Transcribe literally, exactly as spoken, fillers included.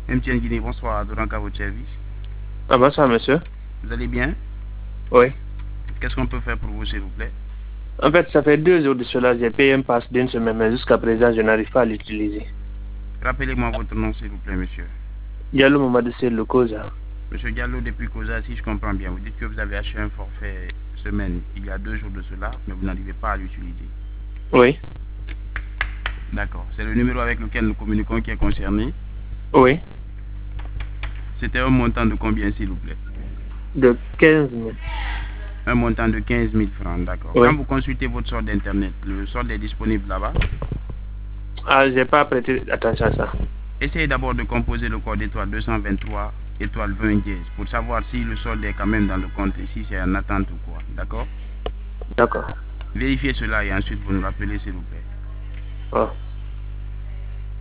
M T N Guinée, bonsoir, Doranka à votre service. Ah, bonsoir, monsieur. Vous allez bien? Oui. Qu'est-ce qu'on peut faire pour vous, s'il vous plaît? En fait, ça fait deux jours de cela, j'ai payé un pass d'une semaine, mais jusqu'à présent, je n'arrive pas à l'utiliser. Rappelez-moi votre nom, s'il vous plaît, monsieur. Diallo Mamadou c'est le cause. Monsieur Diallo, depuis Koza, si je comprends bien, vous dites que vous avez acheté un forfait semaine il y a deux jours de cela, mais vous n'arrivez pas à l'utiliser. Oui. D'accord. C'est le numéro avec lequel nous communiquons qui est concerné? Oui. C'était un montant de combien, s'il vous plaît? De quinze mille. Un montant de quinze mille francs, d'accord. Oui. Quand vous consultez votre solde d'internet, le solde est disponible là-bas? Ah, j'ai pas prêté attention à ça. Essayez d'abord de composer le code étoile deux cent vingt-trois étoile vingt dièse pour savoir si le solde est quand même dans le compte et si c'est en attente ou quoi, d'accord? D'accord. Vérifiez cela et ensuite vous nous rappelez, s'il vous plaît. Oh.